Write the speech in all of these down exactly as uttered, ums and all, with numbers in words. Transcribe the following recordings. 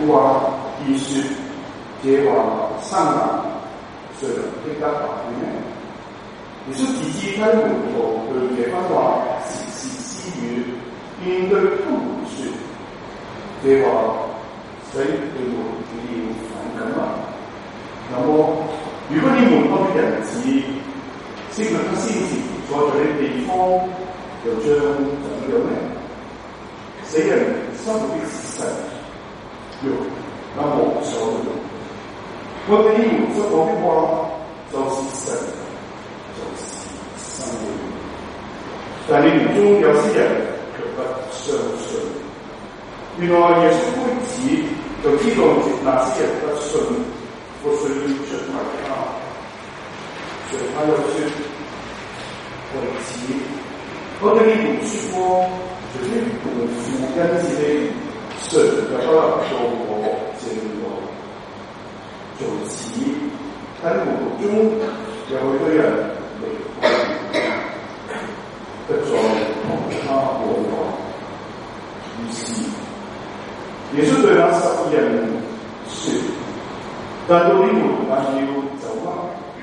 話必說這話生硬，誰能聽得下去呢？耶穌自知他的門徒對這番話竊竊私語，便對他們說：這話使你們幾要反感嗎？那麼，如果你們看見人子識得他先前坐在的地方，又將怎樣呢？死人生活的是神，肉那無所用。我對你們所講的話，就是神，就是生命。但你們中有些人卻不相信。原來耶穌開始就知道那些人不信，我需要出賣他。所以他又說：為此，我對你們說過，除非同父恩子的，誰也不能做我這個。從此，喺門徒中有許多人離開，不再同他往來。於是，耶穌對那十二人說：但到你們還要走嗎？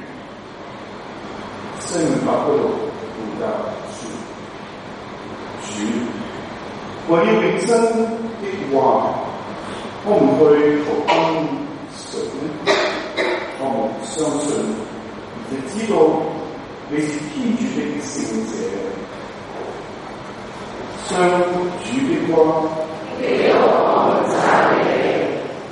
西門伯嗰度回答說：主，為了永生的話，我唔去求幫誰呢？我唔相信，亦知道你是天主的聖者。相主的話，給我讚美。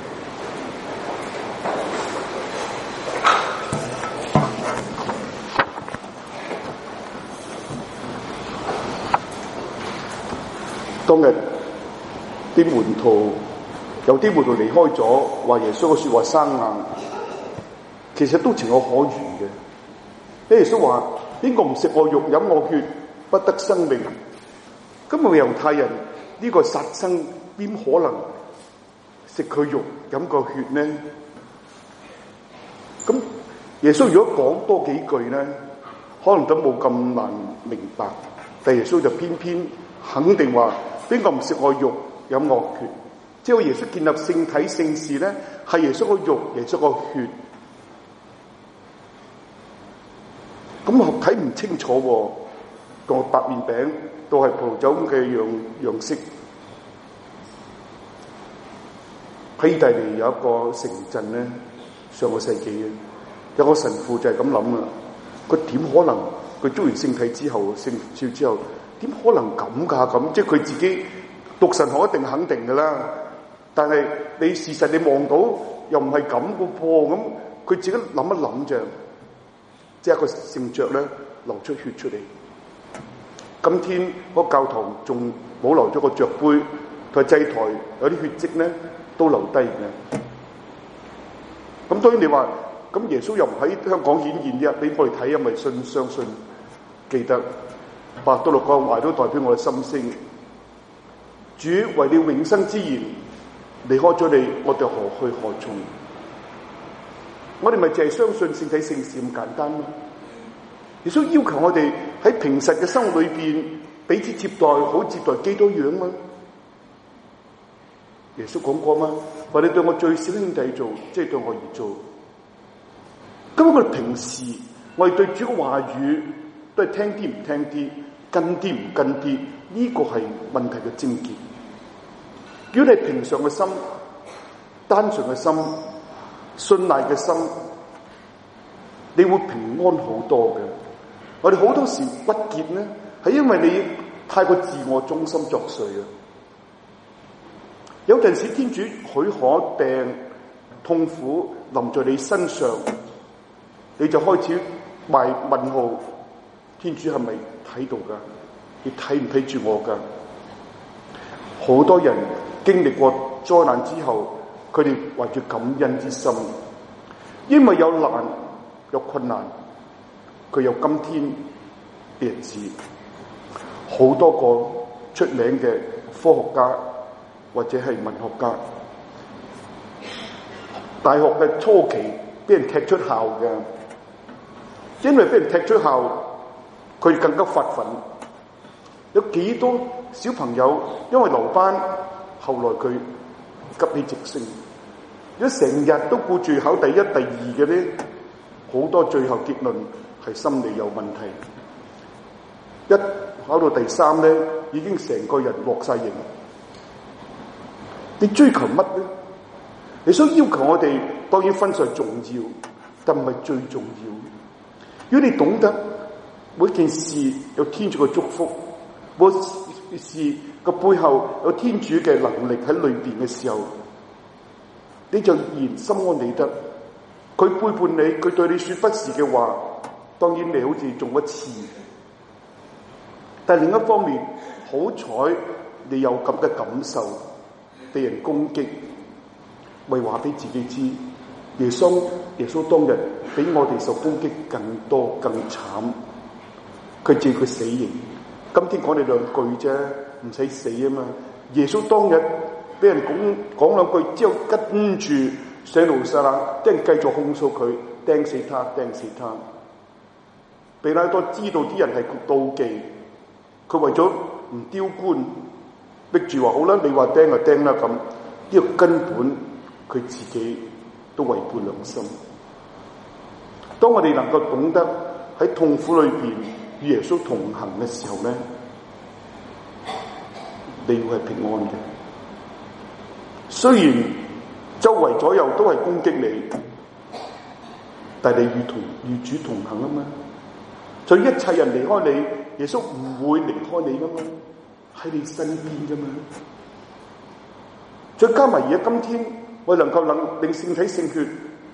當日啲門徒有啲門徒離開咗，話耶穌嘅說話生硬，其實都情有可原嘅。耶穌話：邊個唔食我肉飲我血，不得生命。咁啊，猶太人呢個殺生，邊可能食佢肉飲個血呢？咁耶穌如果講多幾句呢，可能都冇咁難明白。但耶穌就偏偏肯定話：邊個唔食我肉飲我血？即係耶穌建立聖體聖事咧，係耶穌個肉，耶穌個血。咁我睇唔清楚喎，個白麵餅都係葡萄酒咁嘅樣樣式。喺意大利有一個城鎮咧，上個世紀嘅有個神父就係咁諗啦。佢點可能佢捉完聖體之後，聖召之後，點可能咁㗎？咁即係佢自己讀神學一定肯定㗎啦。但係你事實你望到又唔係咁個噃，咁佢自己諗一諗啫，即係一個聖爵咧流出血出嚟。今天嗰教堂仲保留咗個爵杯，同祭台有啲血跡咧都留低嘅。咁當然你話咁耶穌又唔喺香港顯現啫，俾我哋睇，因為信相信記得伯多祿講話都代表我嘅心聲。主為了永生之言，離開咗你，我哋何去何從？我哋咪淨係相信聖體聖事咁簡單咯。耶穌要求我哋喺平實嘅生活裏邊彼此接待，好接待基督樣嘛。耶穌講過嘛，話你對我最小兄弟做，即係對我而做。咁我哋平時我哋對主嘅話語都係聽啲唔聽啲，跟啲唔跟啲，呢個係問題嘅症結。如果你係平常嘅心、單純嘅心、信賴嘅心，你會平安好多嘅。我哋好多時鬱結咧，係因為你太過自我中心作祟啊！有陣時天主許可病痛苦臨在你身上，你就開始埋問號：天主係咪睇到噶？你睇唔睇住我噶？好多人經歷過災難之後，佢哋懷住感恩之心，因為有難有困難，佢有今天嘅日子。好多個出名嘅科學家或者係文學家，大學嘅初期俾人踢出校嘅，因為俾人踢出校，佢更加發奮。有幾多小朋友因為留班，後來佢急起直升。 如果成日都顧住考第一、第二嘅咧，好多最後結論係心理有問題。一考到第三咧，已經成個人落晒形。你追求乜咧？你想要求我哋，當然分數係重要，但唔係最重要。如果你懂得每件事有天主嘅祝福，每件事個背後有天主嘅能力喺裏邊嘅時候，你就然心安理得。佢背叛你，佢對你說不是嘅話，當然你好似中一次。但另一方面，好彩你有咁嘅感受，被人攻擊，咪話俾自己知，耶穌耶穌當日比我哋受攻擊更多更慘，佢借佢死刑。今天講你兩句啫，唔使死啊嘛。耶穌當日俾人講講兩句之後，跟住上路撒冷，啲人繼續控訴佢，釘死他，釘死他。彼拉多知道啲人係妒忌，佢為咗唔丟官，逼住話好啦，你話釘就釘啦咁。呢個根本佢自己都違背良心。當我哋能夠懂得喺痛苦裏邊與耶穌同行嘅時候咧，你會係平安嘅。雖然周圍左右都係攻擊你，但係你與同與主同行啊嘛。在一切人離開你，耶穌唔會離開你噶嘛，喺你身邊噶嘛。再加埋而家今天，我能夠能令聖體聖血，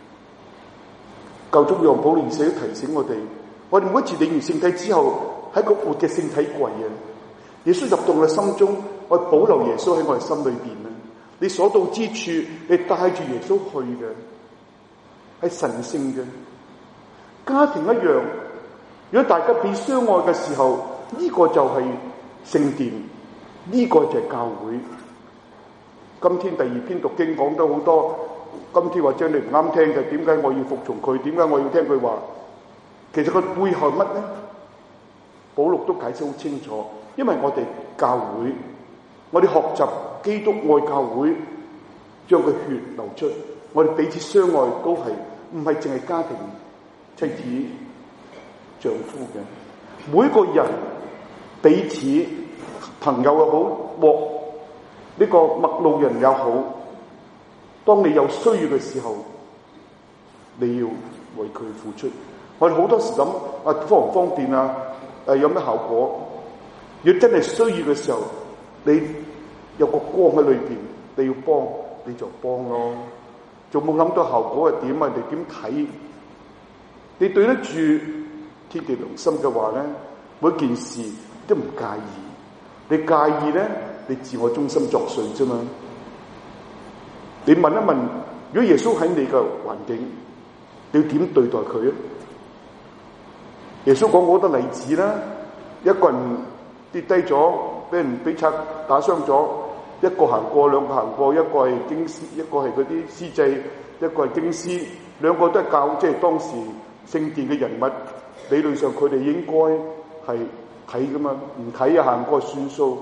救主讓保祿二世都提醒我哋，我哋每一次領完聖體之後，係個活嘅聖體櫃啊！耶穌入到我哋心中，我保留耶穌喺我哋心裏邊啊！你所到之處，你帶住耶穌去嘅，係神聖嘅。家庭一樣，如果大家被相愛嘅時候，呢個就係聖殿，呢個就係教會。今天第二篇讀經講得好多，今天或者你唔啱聽嘅，點解我要服從佢？點解我要聽佢話？其實佢背後乜咧？保祿都解釋好清楚，因為我哋教會，我哋學習基督愛教會，將佢血流出，我哋彼此相愛都係唔係淨係家庭妻子丈夫嘅，每個人彼此朋友又好，或呢個陌路人也好，當你有需要嘅時候，你要為佢付出。我哋好多時咁啊，方唔方便啊？誒，有咩效果？如果真係需要嘅時候，你有個光喺裏邊，你要幫你就幫咯。仲冇諗到效果係點啊？人哋點睇？你對得住天地良心嘅話咧，每件事都唔介意。你介意咧，你自我中心作祟啫嘛。你問一問，如果耶穌喺你嘅環境，你要點對待佢啊？耶穌講好多例子啦，一個人跌低咗，俾人俾賊打傷咗，一個行過，兩個行過，一個係經師，一個係嗰啲司祭，一個係經師，兩個都係教，即係當時聖殿嘅人物。理論上佢哋應該係睇噶嘛，唔睇啊行過算數。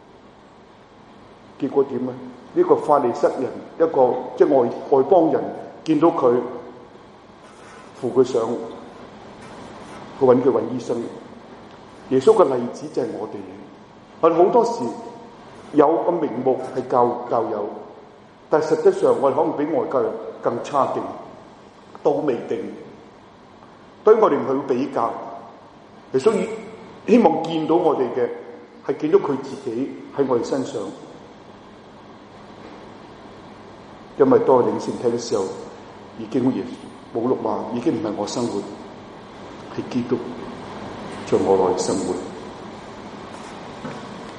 結果點啊？呢個法利塞人，一個即係外外邦人，見到佢扶佢上。去揾佢揾醫生。耶穌嘅例子就係我哋，我哋好多時有個名目係教教友，但係實際上我哋可能比外教人更差勁，都未定。所以我哋唔去比較，所以希望見到我哋嘅係見到佢自己喺我哋身上。因為當我領聖體嘅時候，已經好似保祿話，已經唔係我生活，係基督在我內生活。